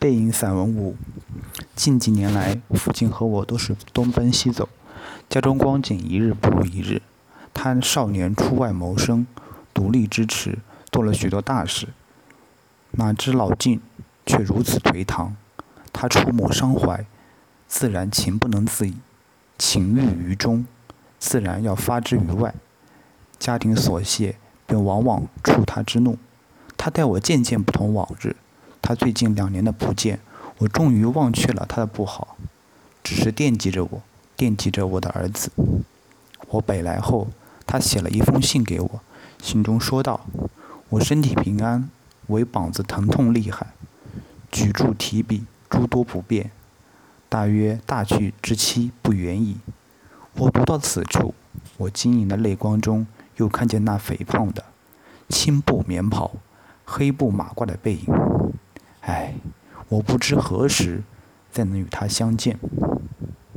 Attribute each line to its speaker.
Speaker 1: 背影散文5。近几年来，父亲和我都是东奔西走，家中光景一日不如一日。他少年出外谋生，独立支持，做了许多大事。哪知老境却如此颓唐。他触目伤怀，自然情不能自已，情郁于中，自然要发之于外。家庭琐屑便往往触他之怒。他待我渐渐不同往日。他最近2年的不见，我终于忘却了他的不好，只是惦记着我，惦记着我的儿子。我北来后，他写了一封信给我，信中说道：我身体平安，唯膀子疼痛厉害，举箸提笔诸多不便，大约大去之期不远矣。我读到此处，我晶莹的泪光中又看见那肥胖的青布棉袍、黑布马褂的背影。唉，我不知何时再能与他相见。